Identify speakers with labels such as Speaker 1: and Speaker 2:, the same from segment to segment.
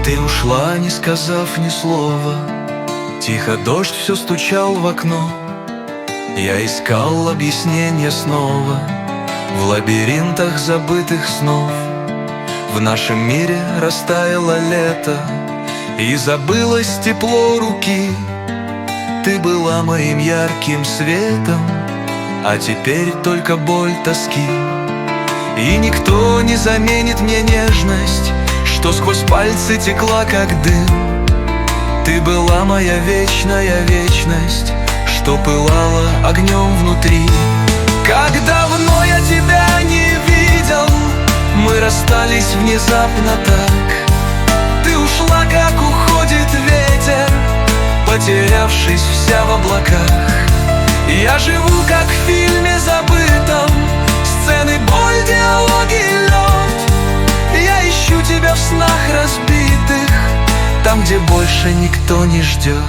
Speaker 1: Ты ушла, не сказав ни слова. Тихо дождь все стучал в окно. Я искал объяснения снова в лабиринтах забытых снов. В нашем мире растаяло лето, и забылось тепло руки. Ты была моим ярким светом, а теперь только боль тоски. И никто не заменит мне нежность, что сквозь пальцы текла, как дым. Ты была моя вечная вечность, что пылала огнем внутри. Как давно я тебя не видел, мы расстались внезапно так. Ты ушла, как уходит ветер, потерявшись вся в облаках. Я живу, как в фильме забытом, сцены, боль, диалоги, лед. Я ищу тебя в снах разбитых, там, где больше никто не ждет.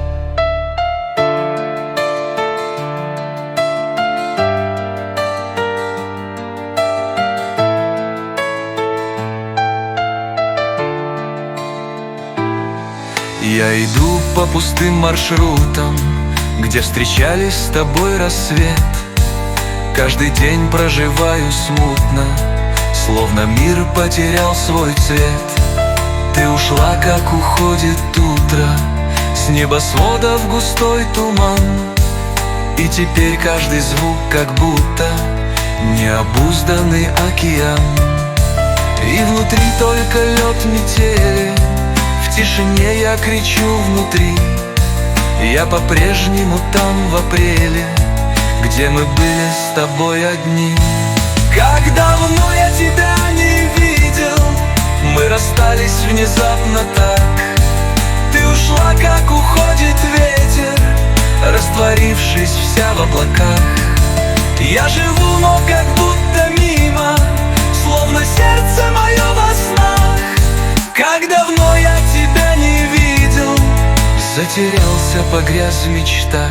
Speaker 1: Я иду по пустым маршрутам, где встречались с тобой рассвет. Каждый день проживаю смутно, словно мир потерял свой цвет. Ты ушла, как уходит утро, с небосвода в густой туман. И теперь каждый звук как будто необузданный океан. И внутри только лед метели, в тишине я кричу внутри. Я по-прежнему там в апреле, где мы были с тобой одни. Как давно я тебя не видел, мы расстались внезапно так. Ты ушла, как уходит ветер, растворившись вся в облаках. Я живу, но как будто мимо, словно сердце мое во снах. Как давно я тебя не видел, затерялся, погряз в мечтах.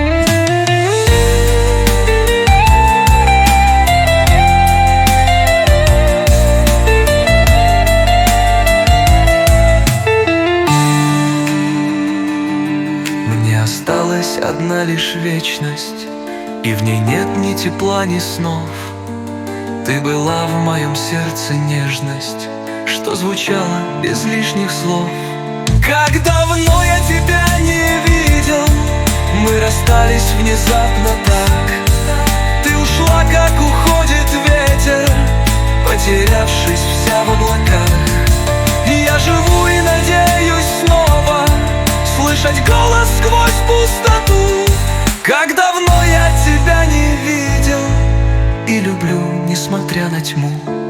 Speaker 1: Мне осталась одна лишь вечность, и в ней нет ни тепла, ни снов. Ты была в моем сердце нежность, что звучало без лишних слов. Как давно я тебя не видел, мы расстались внезапно так. Ты ушла, как уходит ветер, потерявшись вся в облаках. Я живу и надеюсь снова слышать голос сквозь пустоту. Как давно я тебя не видел, и люблю, несмотря на тьму.